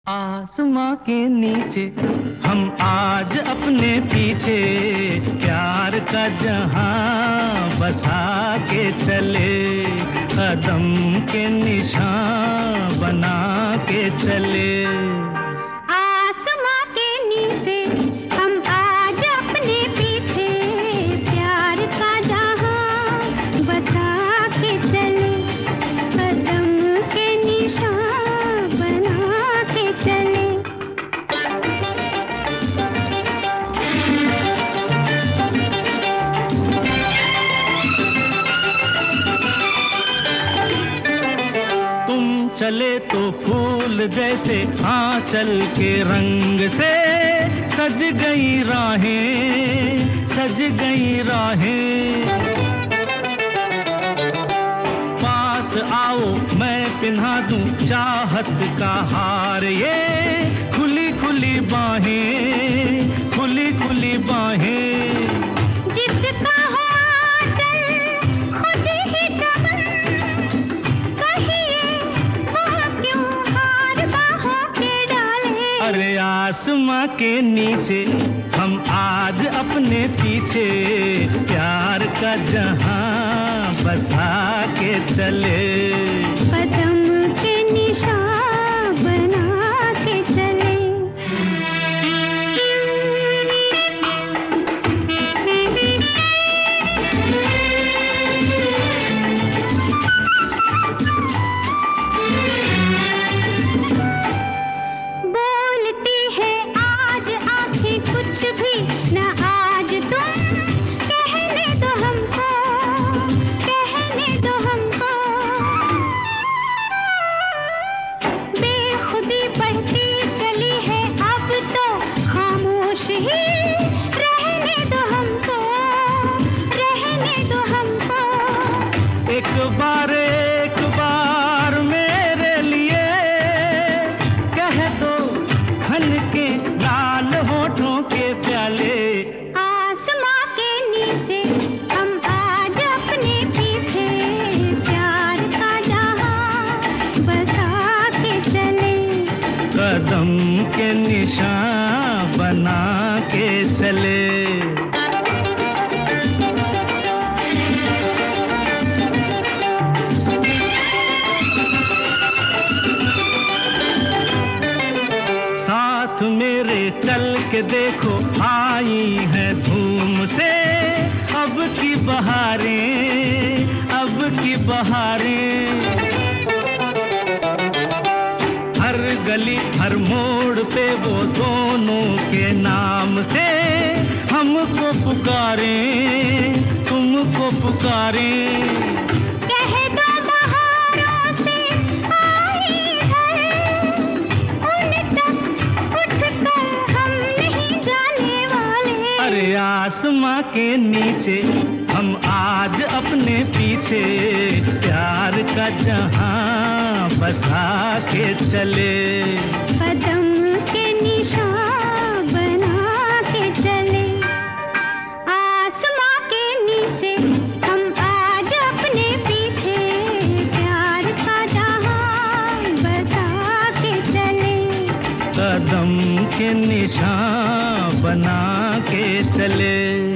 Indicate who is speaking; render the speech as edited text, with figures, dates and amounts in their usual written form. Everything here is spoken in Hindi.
Speaker 1: आसमां के नीचे हम आज अपने पीछे प्यार का जहां बसा के चले, कदम के निशान बना के चले।
Speaker 2: आसमां के नीचे हम आज अपने पीछे प्यार का जहां बसा के चले, कदम के निशान बना के चले।
Speaker 1: तुम चले तो फूल जैसे आंचल के रंग से सज गई राहें, सज गई राहें। पास आओ मैं पिन्हा दूं चाहत का हार, ये खुली खुली बाहें, खुली खुली बाहें।
Speaker 2: जिसका हो आंचल खुद ही चमन, कहिए वो क्यों हार बाहों के डाले।
Speaker 1: अरे आसमां के नीचे हम आज अपने पीछे प्यार का जहां बसा के चले,
Speaker 2: कदम के निशान बना के चले। बोलती है आज आंखें कुछ भी न आज तुम, कहने दो हमको, कहने दो हमको। बेखुदी बढ़ती चली है अब तो खामोश ही रहने दो हमको, रहने दो हमको।
Speaker 1: एक बार मेरे लिए कह दो खन के लाल होठों के प्याले।
Speaker 2: आसमां के नीचे हम आज अपने पीछे प्यार का जहां बसा के चले,
Speaker 1: कदम के निशान बना के चले। साथ मेरे चल के देखो आई है धूम से अब की बहारें, अब की बहारें। हर गली हर मोड़ पे वो दोनों के नाम से हमको पुकारें, तुमको पुकारें।
Speaker 2: कह दो बहारों से आई है, उन तक उठकर हम नहीं जाने वाले।
Speaker 1: अरे आसमां के नीचे हम आज अपने पीछे प्यार का जहां बसा के चले,
Speaker 2: कदम के निशान बना के चले। आसमां के नीचे हम आज अपने पीछे प्यार का जहां बसा के चले,
Speaker 1: कदम के निशान बना के चले।